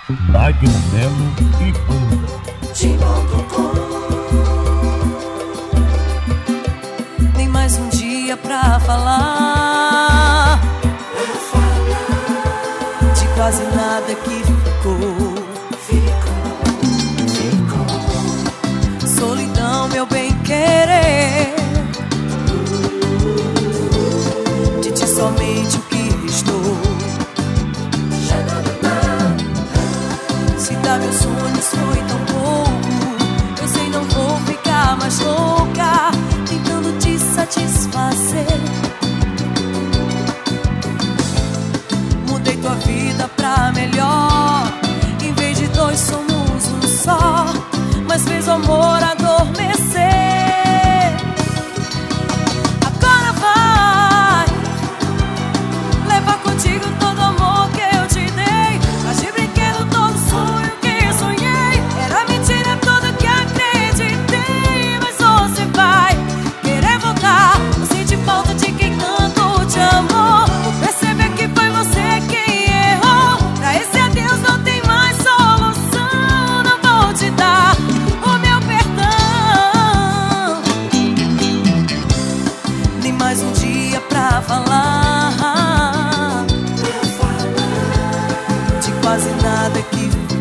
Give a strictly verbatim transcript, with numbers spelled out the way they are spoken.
Magno Melo e Banda. Nem mais um dia pra falar de quase nada que ficou. Solidão, meu bem-querer, de ti somente o que restou. Se dar meus sonhos foi tão pouco, eu sei não vou ficar mais louca tentando te satisfazer. Mudei tua vida pra melhor, em vez de dois somos um só, mas fez o amor adormecer. Agora vai levar contigo todo o amor que eu te dei. Faz de brinquedo todo sonho que sonhei. Era mentira tudo que acreditei. Mas você vai querer voltar. Não sente falta de quem tanto te amou. Vou perceber que foi você quem errou. Pra esse adeus não tem mais solução. Não vou te dar o meu perdão. Nem mais um dia pra falar de quase nada que